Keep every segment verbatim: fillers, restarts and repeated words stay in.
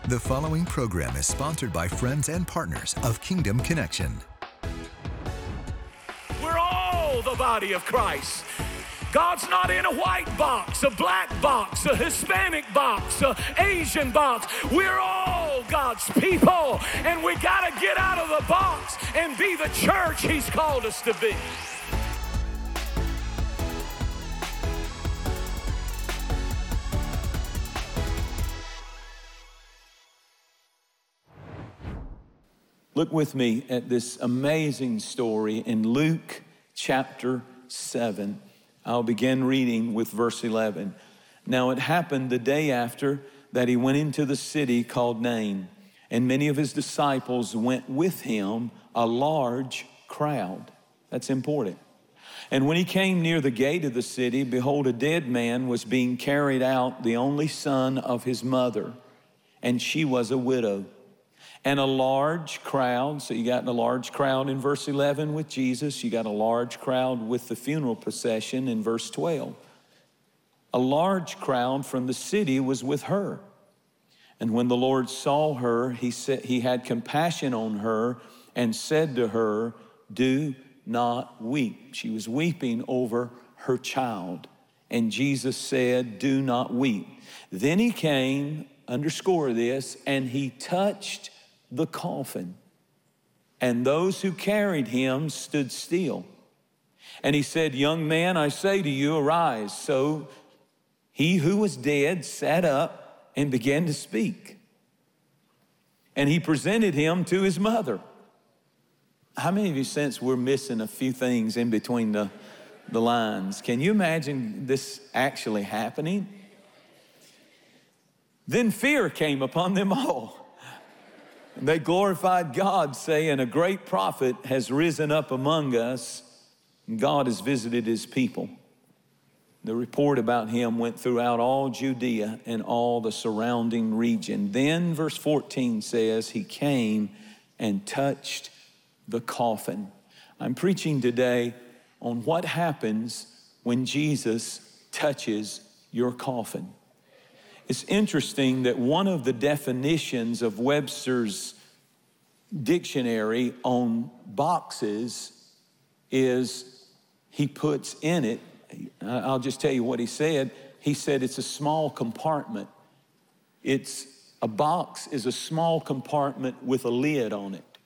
The following program is sponsored by friends and partners of Kingdom Connection. We're all the body of Christ. God's not in a white box, a black box, a Hispanic box, a Asian box. We're all God's people, and we got to get out of the box and be the church He's called us to be. Look with me at this amazing story in Luke chapter seven. I'll begin reading with verse eleven. Now it happened the day after that he went into the city called Nain, and many of his disciples went with him, a large crowd. That's important. And when he came near the gate of the city, behold, a dead man was being carried out, the only son of his mother, and she was a widow. And a large crowd, so you got a large crowd in verse eleven with Jesus. You got a large crowd with the funeral procession in verse twelve. A large crowd from the city was with her. And when the Lord saw her, he said, he had compassion on her and said to her, "Do not weep." She was weeping over her child. And Jesus said, "Do not weep." Then he came, underscore this, and he touched the coffin, and those who carried him stood still. And he said, "Young man, I say to you, arise." So he who was dead sat up and began to speak. And he presented him to his mother. How many of you sense we're missing a few things in between the, the lines? Can you imagine this actually happening? Then fear came upon them all. And they glorified God, saying, "A great prophet has risen up among us, and God has visited his people." The report about him went throughout all Judea and all the surrounding region. Then verse fourteen says, he came and touched the coffin. I'm preaching today on what happens when Jesus touches your coffin. It's interesting that one of the definitions of Webster's dictionary on boxes is he puts in it, I'll just tell you what he said. He said it's a small compartment. It's a box is a small compartment with a lid on it.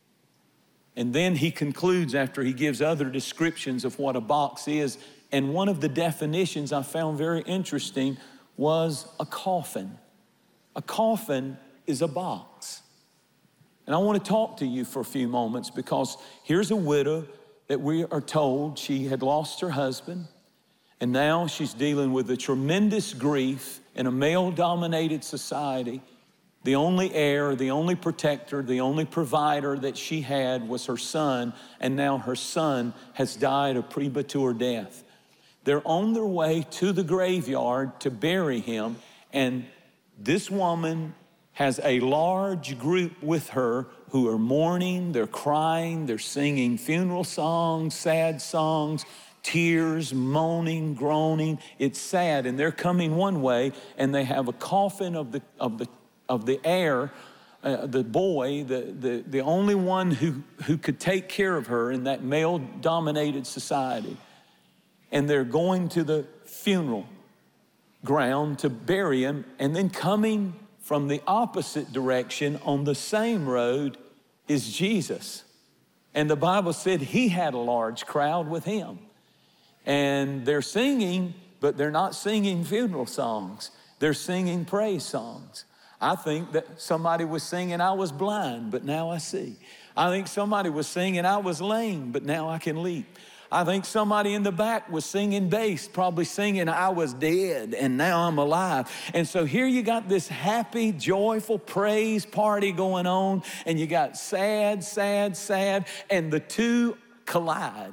And then he concludes after he gives other descriptions of what a box is. And one of the definitions I found very interesting was a coffin. A coffin is a box. And I want to talk to you for a few moments because here's a widow that we are told she had lost her husband, and now she's dealing with a tremendous grief in a male-dominated society. The only heir, the only protector, the only provider that she had was her son, and now her son has died a premature death. They're on their way to the graveyard to bury him, and this woman has a large group with her who are mourning, they're crying, they're singing funeral songs, sad songs, tears, moaning, groaning. It's sad, and they're coming one way, and they have a coffin of the of the of the heir, uh, the boy, the, the the only one who who could take care of her in that male-dominated society. And they're going to the funeral ground to bury him, and then coming from the opposite direction on the same road is Jesus. And the Bible said he had a large crowd with him. And they're singing, but they're not singing funeral songs. They're singing praise songs. I think that somebody was singing, "I was blind, but now I see." I think somebody was singing, "I was lame, but now I can leap." I think somebody in the back was singing bass, probably singing, "I was dead and now I'm alive." And so here you got this happy, joyful praise party going on, and you got sad, sad, sad, and the two collide.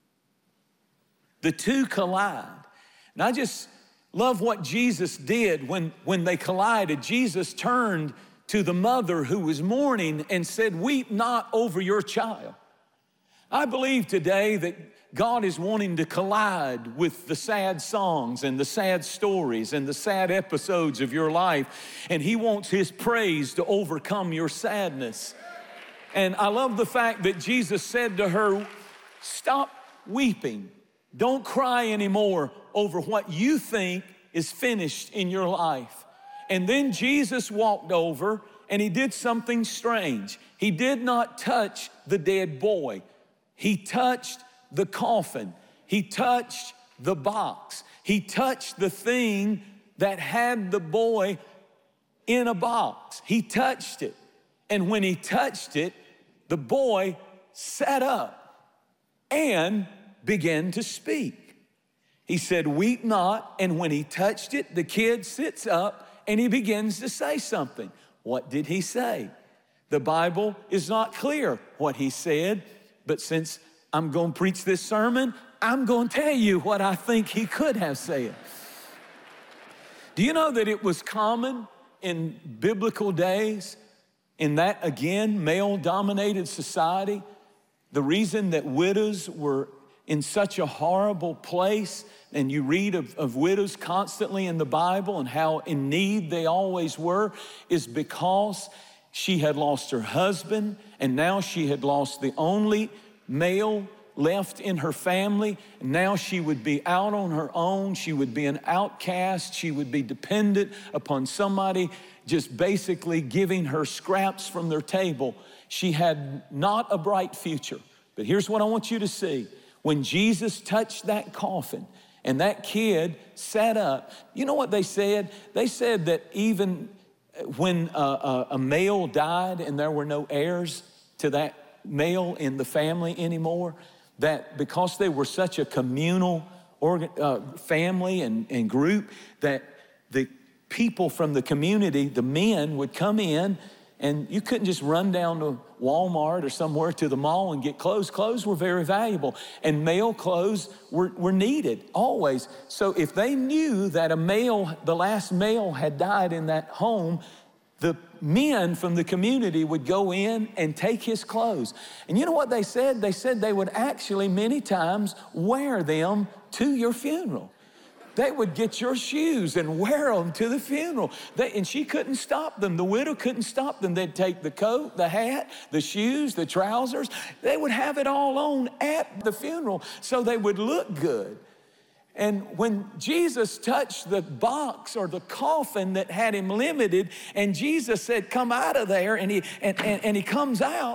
The two collide. And I just love what Jesus did when, when they collided. Jesus turned to the mother who was mourning and said, "Weep not over your child." I believe today that God is wanting to collide with the sad songs and the sad stories and the sad episodes of your life, and He wants His praise to overcome your sadness. And I love the fact that Jesus said to her, stop weeping. Don't cry anymore over what you think is finished in your life. And then Jesus walked over and He did something strange. He did not touch the dead boy. He touched the coffin. He touched the box. He touched the thing that had the boy in a box. He touched it. And when He touched it, the boy sat up and began to speak. He said, weep not. And when He touched it, the kid sits up and he begins to say something. What did he say? The Bible is not clear what he said, but since I'm going to preach this sermon, I'm going to tell you what I think he could have said. Do you know that it was common in biblical days, in that, again, male-dominated society, the reason that widows were in such a horrible place, and you read of, of widows constantly in the Bible and how in need they always were, is because she had lost her husband, and now she had lost the only male left in her family. Now she would be out on her own. She would be an outcast. She would be dependent upon somebody just basically giving her scraps from their table. She had not a bright future. But here's what I want you to see. When Jesus touched that coffin and that kid sat up, you know what they said? They said that even when a, a, a male died and there were no heirs to that male in the family anymore, that because they were such a communal organ, uh, family and, and group, that the people from the community, the men, would come in, and you couldn't just run down to Walmart or somewhere to the mall and get clothes. Clothes were very valuable, and male clothes were, were needed always. So if they knew that a male, the last male had died in that home, the men from the community would go in and take his clothes. And you know what they said? They said they would actually many times wear them to your funeral. They would get your shoes and wear them to the funeral. They, and she couldn't stop them. The widow couldn't stop them. They'd take the coat, the hat, the shoes, the trousers. They would have it all on at the funeral so they would look good. And when Jesus touched the box or the coffin that had him limited, and Jesus said, come out of there, and he, and, and, and he comes out,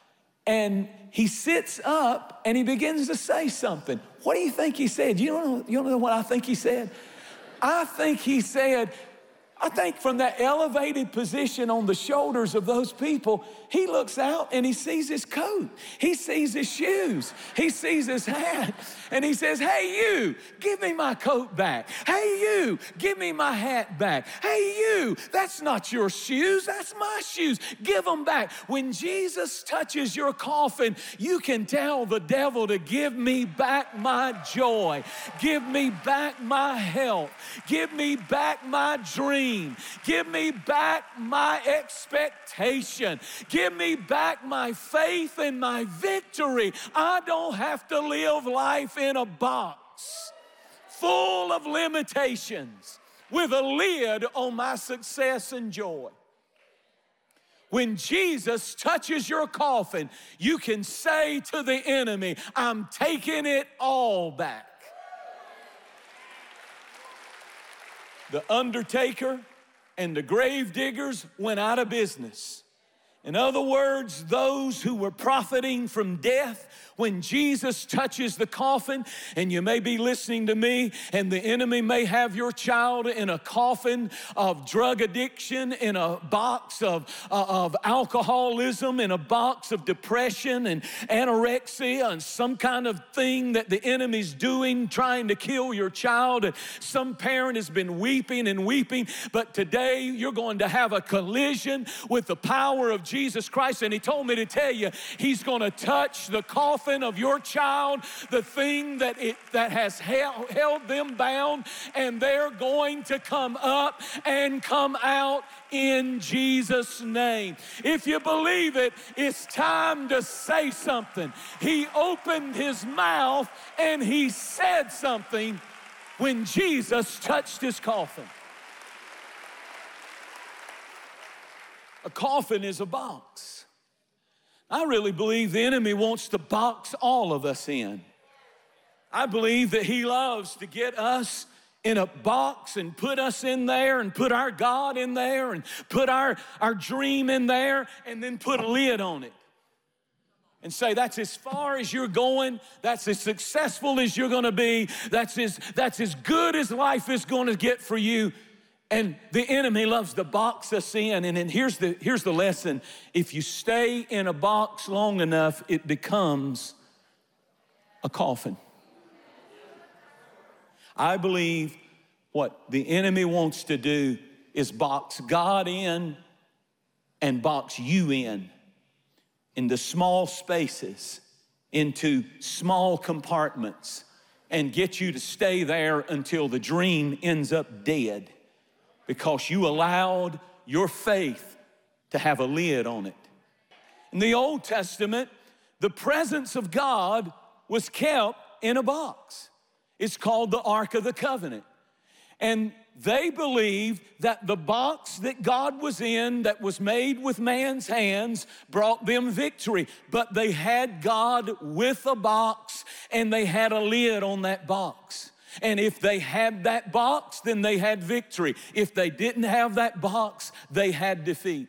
and he sits up, and he begins to say something. What do you think he said? You don't know, you don't know what I think he said? I think he said, I think from that elevated position on the shoulders of those people, he looks out and he sees his coat. He sees his shoes. He sees his hat. And he says, hey, you, give me my coat back. Hey, you, give me my hat back. Hey, you, that's not your shoes. That's my shoes. Give them back. When Jesus touches your coffin, you can tell the devil to give me back my joy. Give me back my health. Give me back my dream. Give me back my expectation. Give me back my faith and my victory. I don't have to live life in a box full of limitations with a lid on my success and joy. When Jesus touches your coffin, you can say to the enemy, I'm taking it all back. The undertaker and the grave diggers went out of business. In other words, those who were profiting from death, when Jesus touches the coffin, and you may be listening to me, and the enemy may have your child in a coffin of drug addiction, in a box of, uh, of alcoholism, in a box of depression and anorexia, and some kind of thing that the enemy's doing, trying to kill your child. And some parent has been weeping and weeping, but today you're going to have a collision with the power of Jesus. Jesus Christ, and he told me to tell you, he's going to touch the coffin of your child, the thing that it that has held, held them bound, and they're going to come up and come out in Jesus' name. If you believe it, it's time to say something. He opened his mouth and he said something when Jesus touched his coffin. A coffin is a box. I really believe the enemy wants to box all of us in. I believe that he loves to get us in a box and put us in there and put our God in there and put our, our dream in there and then put a lid on it. And say, that's as far as you're going, that's as successful as you're gonna be, that's as, that's as good as life is gonna get for you. And the enemy loves to box us in. And then here's the, here's the lesson. If you stay in a box long enough, it becomes a coffin. I believe what the enemy wants to do is box God in and box you in, into small spaces, into small compartments, and get you to stay there until the dream ends up dead, because you allowed your faith to have a lid on it. In the Old Testament, the presence of God was kept in a box. It's called the Ark of the Covenant. And they believed that the box that God was in, that was made with man's hands, brought them victory. But they had God with a box, and they had a lid on that box. And if they had that box, then they had victory. If they didn't have that box, they had defeat.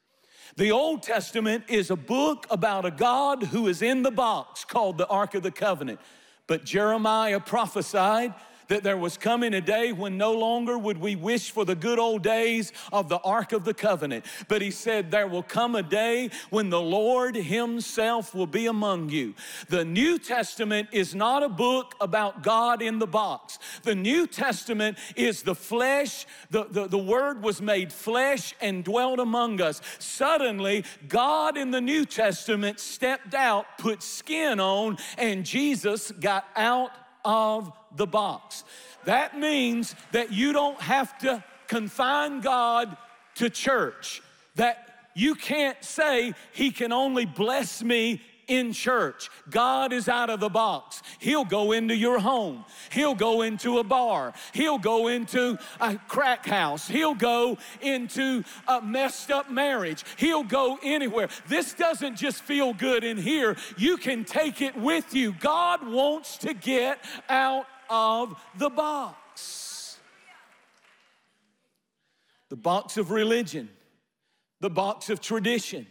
The Old Testament is a book about a God who is in the box called the Ark of the Covenant. But Jeremiah prophesied that there was coming a day when no longer would we wish for the good old days of the Ark of the Covenant. But he said there will come a day when the Lord himself will be among you. The New Testament is not a book about God in the box. The New Testament is the flesh. The, the, the Word was made flesh and dwelt among us. Suddenly, God in the New Testament stepped out, put skin on, and Jesus got out of the box. That means that you don't have to confine God to church. That you can't say he can only bless me in church. God is out of the box. He'll go into your home. He'll go into a bar. He'll go into a crack house. He'll go into a messed up marriage. He'll go anywhere. This doesn't just feel good in here. You can take it with you. God wants to get out of the box. The box of religion, the box of tradition.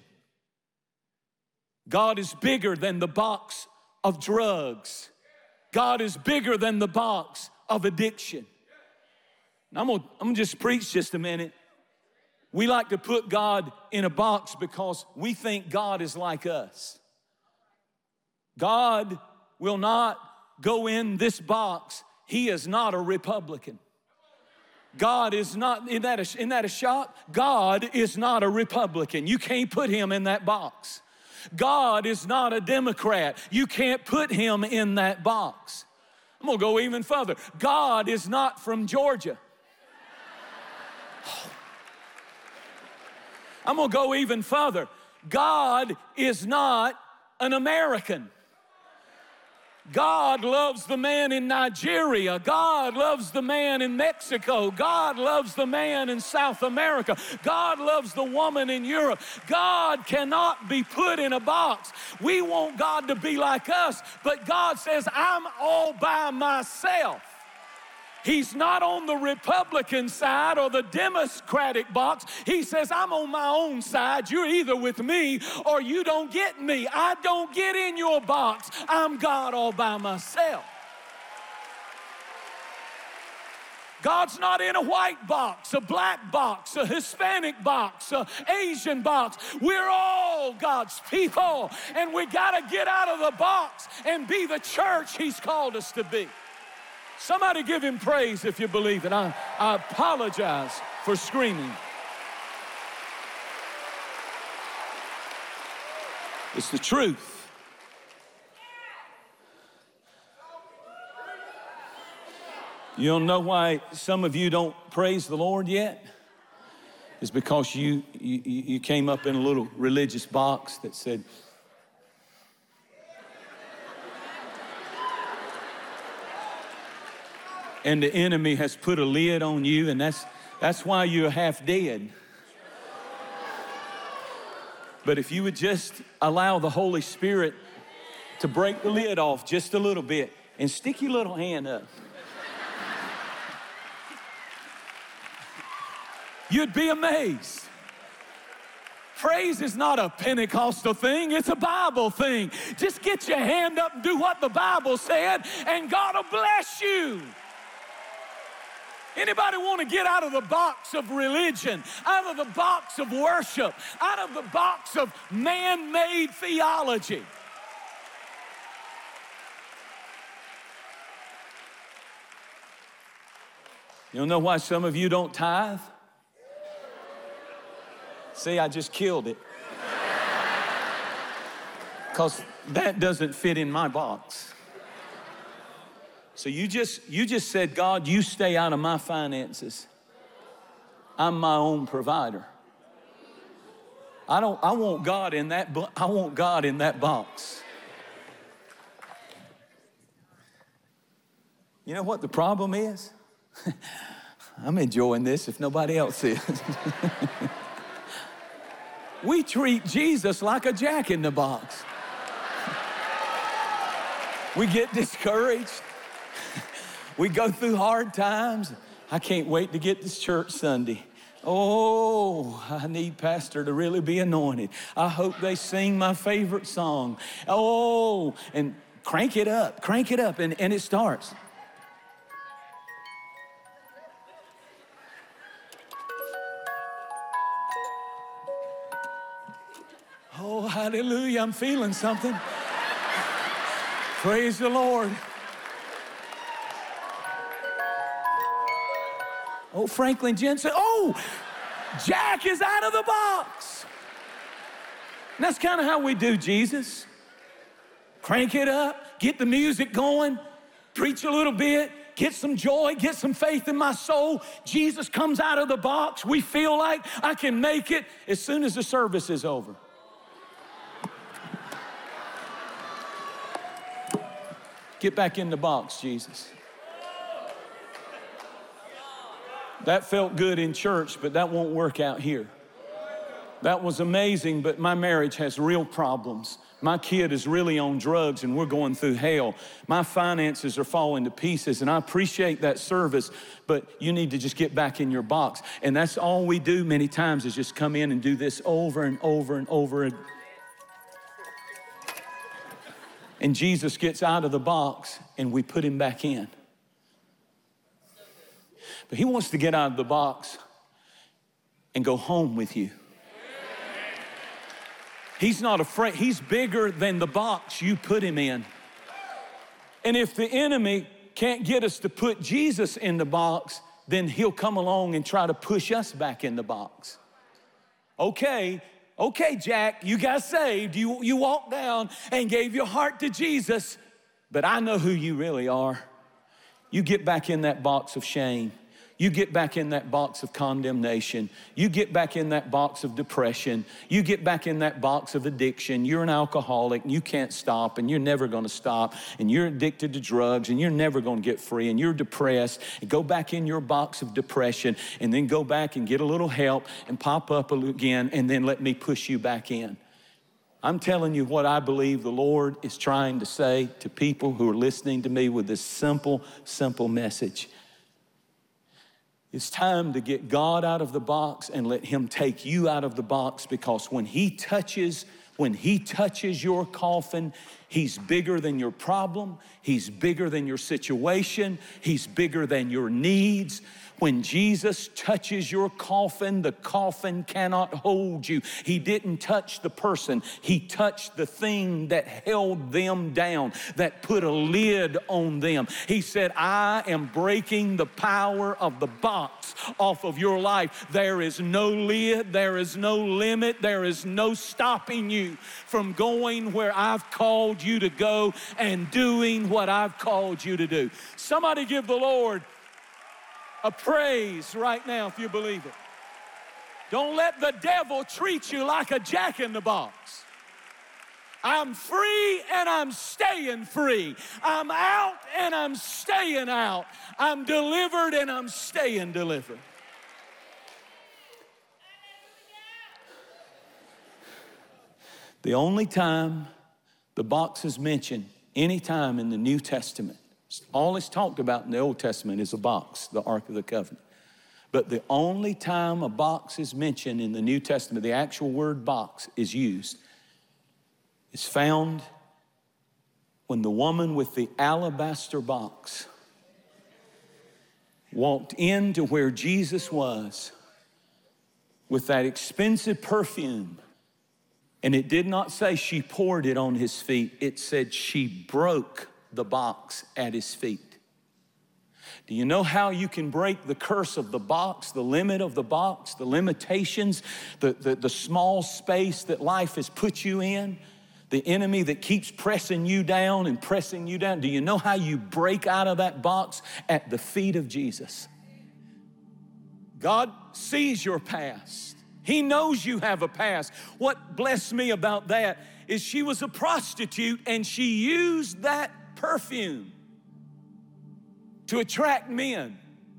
God is bigger than the box of drugs. God is bigger than the box of addiction. Now, I'm gonna, I'm gonna just preach just a minute. We like to put God in a box because we think God is like us. God will not go in this box. He is not a Republican. God is not, isn't that a, isn't that a shock? God is not a Republican. You can't put him in that box. God is not a Democrat. You can't put him in that box. I'm gonna go even further. God is not from Georgia. I'm gonna go even further. God is not an American. God loves the man in Nigeria. God loves the man in Mexico. God loves the man in South America. God loves the woman in Europe. God cannot be put in a box. We want God to be like us, but God says, I'm all by myself. He's not on the Republican side or the Democratic box. He says, I'm on my own side. You're either with me or you don't get me. I don't get in your box. I'm God all by myself. God's not in a white box, a black box, a Hispanic box, a Asian box. We're all God's people, and we got to get out of the box and be the church he's called us to be. Somebody give him praise if you believe it. I, I apologize for screaming. It's the truth. You don't know why some of you don't praise the Lord yet? It's because you, you, you came up in a little religious box that said, and the enemy has put a lid on you, and that's, that's why you're half dead. But if you would just allow the Holy Spirit to break the lid off just a little bit and stick your little hand up, you'd be amazed. Praise is not a Pentecostal thing, it's a Bible thing. Just get your hand up and do what the Bible said, and God will bless you. Anybody want to get out of the box of religion, out of the box of worship, out of the box of man-made theology? You don't know why some of you don't tithe? See, I just killed it. Because that doesn't fit in my box. So you just, you just said, God, you stay out of my finances. I'm my own provider. I don't, I want God in that, I want God in that box. You know what the problem is? I'm enjoying this if nobody else is. We treat Jesus like a jack in the box. We get discouraged. We go through hard times. I can't wait to get to church Sunday. Oh, I need Pastor to really be anointed. I hope they sing my favorite song. Oh, and crank it up, crank it up, and, and it starts. Oh, hallelujah, I'm feeling something. Praise the Lord. Oh, Franklin Jensen, oh, Jack is out of the box. And that's kind of how we do Jesus. Crank it up, get the music going, preach a little bit, get some joy, get some faith in my soul. Jesus comes out of the box. We feel like I can make it as soon as the service is over. Get back in the box, Jesus. That felt good in church, but that won't work out here. That was amazing, but my marriage has real problems. My kid is really on drugs and we're going through hell. My finances are falling to pieces, and I appreciate that service, but you need to just get back in your box. And that's all we do many times, is just come in and do this over and over and over. And Jesus gets out of the box and we put him back in. But he wants to get out of the box and go home with you. He's not afraid. He's bigger than the box you put him in. And if the enemy can't get us to put Jesus in the box, then he'll come along and try to push us back in the box. Okay, okay, Jack, you got saved. You, you walked down and gave your heart to Jesus, but I know who you really are. You get back in that box of shame. You get back in that box of condemnation. You get back in that box of depression. You get back in that box of addiction. You're an alcoholic and you can't stop and you're never gonna stop, and you're addicted to drugs and you're never gonna get free, and you're depressed, and go back in your box of depression, and then go back and get a little help and pop up again, and then let me push you back in. I'm telling you what I believe the Lord is trying to say to people who are listening to me with this simple, simple message. It's time to get God out of the box and let him take you out of the box, because when he touches, when he touches your coffin, He's bigger than your problem. He's bigger than your situation. He's bigger than your needs. When Jesus touches your coffin, the coffin cannot hold you. He didn't touch the person. He touched the thing that held them down, that put a lid on them. He said, I am breaking the power of the box off of your life. There is no lid. There is no limit. There is no stopping you from going where I've called you to go and doing what I've called you to do. Somebody give the Lord a praise right now if you believe it. Don't let the devil treat you like a jack in the box. I'm free and I'm staying free. I'm out and I'm staying out. I'm delivered and I'm staying delivered. The only time the box is mentioned, any time in the New Testament, all it's talked about in the Old Testament is a box, the Ark of the Covenant. But the only time a box is mentioned in the New Testament, the actual word box is used, is found when the woman with the alabaster box walked into where Jesus was with that expensive perfume. And it did not say she poured it on his feet. It said she broke the box at his feet. Do you know how you can break the curse of the box, the limit of the box, the limitations, the, the, the small space that life has put you in, the enemy that keeps pressing you down and pressing you down? Do you know how you break out of that box? At the feet of Jesus. God sees your past. He knows you have a past. What blessed me about that is she was a prostitute and she used that perfume to attract men.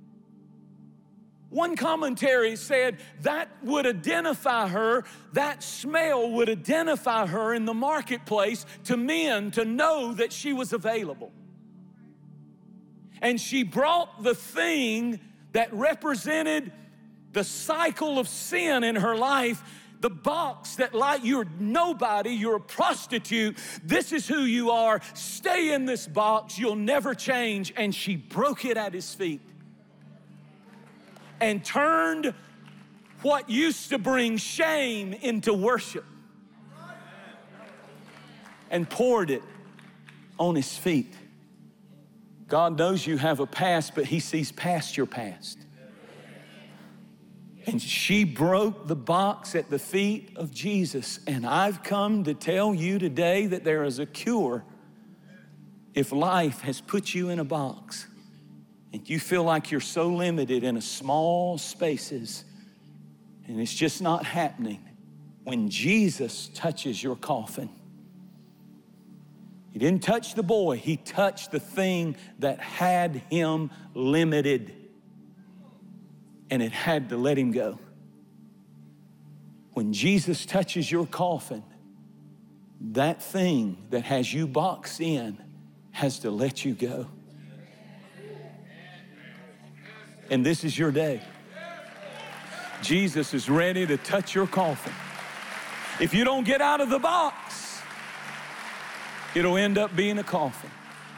One commentary said that would identify her, that smell would identify her in the marketplace to men to know that she was available. And she brought the thing that represented the cycle of sin in her life, the box that, like, you're nobody, you're a prostitute, this is who you are, stay in this box, you'll never change. And she broke it at his feet and turned what used to bring shame into worship and poured it on his feet. God knows you have a past, but he sees past your past. And she broke the box at the feet of Jesus. And I've come to tell you today that there is a cure if life has put you in a box and you feel like you're so limited in a small spaces and it's just not happening. When Jesus touches your coffin, he didn't touch the boy, he touched the thing that had him limited. And it had to let him go. When Jesus touches your coffin, that thing that has you boxed in has to let you go. And this is your day. Jesus is ready to touch your coffin. If you don't get out of the box, it'll end up being a coffin.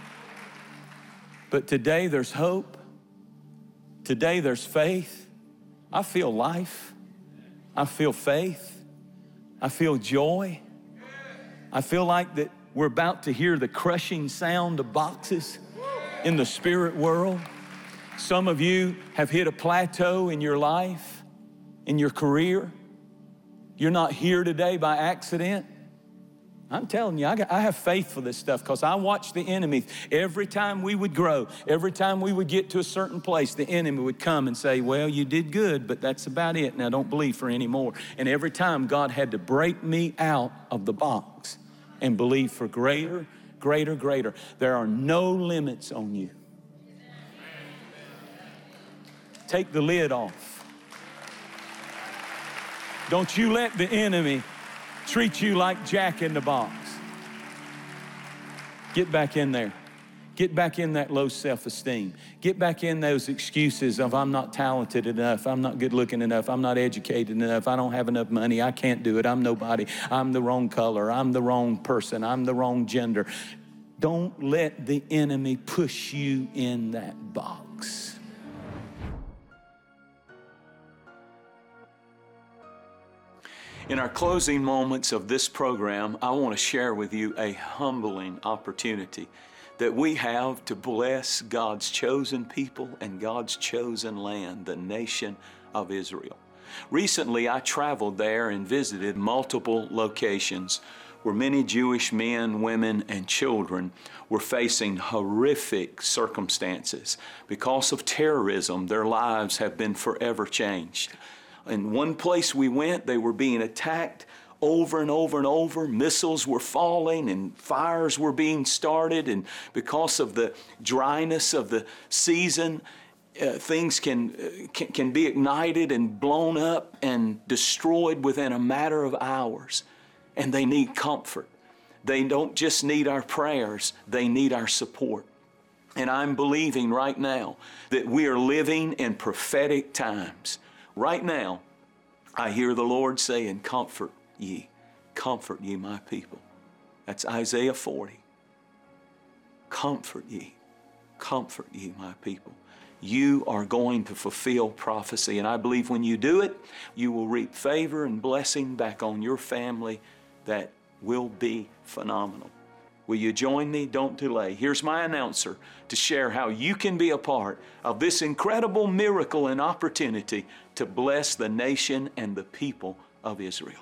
But today there's hope. Today there's faith. I feel life. I feel faith. I feel joy. I feel like that we're about to hear the crushing sound of boxes in the spirit world. Some of you have hit a plateau in your life, in your career. You're not here today by accident. I'm telling you, I, got, I have faith for this stuff because I watched the enemy. Every time we would grow, every time we would get to a certain place, the enemy would come and say, well, you did good, but that's about it. Now don't believe for any more. And every time God had to break me out of the box and believe for greater, greater, greater. There are no limits on you. Take the lid off. Don't you let the enemy treat you like Jack in the box. Get back in there. Get back in that low self-esteem. Get back in those excuses of I'm not talented enough, I'm not good looking enough, I'm not educated enough, I don't have enough money, I can't do it, I'm nobody, I'm the wrong color, I'm the wrong person, I'm the wrong gender. Don't let the enemy push you in that box. In our closing moments of this program, I want to share with you a humbling opportunity that we have to bless God's chosen people and God's chosen land, the nation of Israel. Recently, I traveled there and visited multiple locations where many Jewish men, women, and children were facing horrific circumstances. Because of terrorism, their lives have been forever changed. In one place we went, they were being attacked over and over and over. Missiles were falling and fires were being started. And because of the dryness of the season, uh, things can, uh, can, can be ignited and blown up and destroyed within a matter of hours. And they need comfort. They don't just need our prayers, they need our support. And I'm believing right now that we are living in prophetic times. Right now, I hear the Lord saying, comfort ye, comfort ye my people. That's Isaiah forty. Comfort ye, comfort ye my people. You are going to fulfill prophecy, and I believe when you do it, you will reap favor and blessing back on your family that will be phenomenal. Will you join me? Don't delay. Here's my announcer to share how you can be a part of this incredible miracle and opportunity to bless the nation and the people of Israel.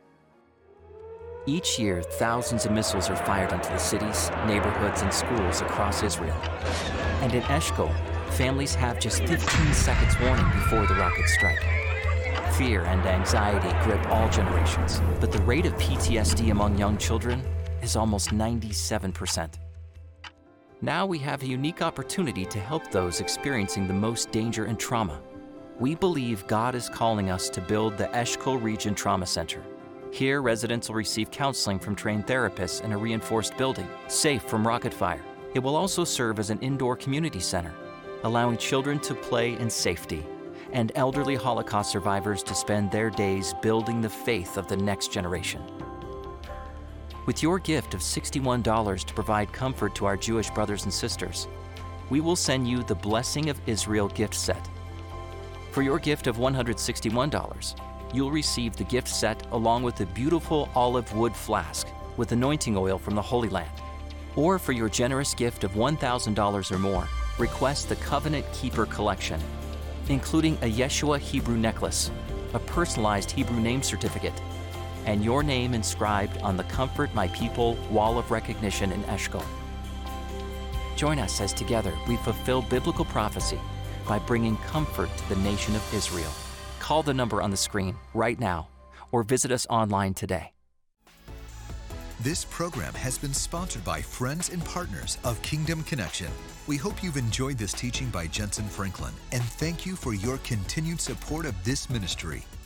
Each year, thousands of missiles are fired onto the cities, neighborhoods, and schools across Israel. And in Eshkol, families have just fifteen seconds warning before the rockets strike. Fear and anxiety grip all generations, but the rate of P T S D among young children is almost ninety-seven percent. Now we have a unique opportunity to help those experiencing the most danger and trauma. We believe God is calling us to build the Eshkol Region Trauma Center. Here, residents will receive counseling from trained therapists in a reinforced building, safe from rocket fire. It will also serve as an indoor community center, allowing children to play in safety and elderly Holocaust survivors to spend their days building the faith of the next generation. With your gift of sixty-one dollars to provide comfort to our Jewish brothers and sisters, we will send you the Blessing of Israel gift set. For your gift of one hundred sixty-one dollars, you'll receive the gift set along with a beautiful olive wood flask with anointing oil from the Holy Land. Or for your generous gift of one thousand dollars or more, request the Covenant Keeper Collection, including a Yeshua Hebrew necklace, a personalized Hebrew name certificate, and your name inscribed on the Comfort My People Wall of Recognition in Eshkol. Join us as together we fulfill biblical prophecy by bringing comfort to the nation of Israel. Call the number on the screen right now or visit us online today. This program has been sponsored by friends and partners of Kingdom Connection. We hope you've enjoyed this teaching by Jentezen Franklin, and thank you for your continued support of this ministry.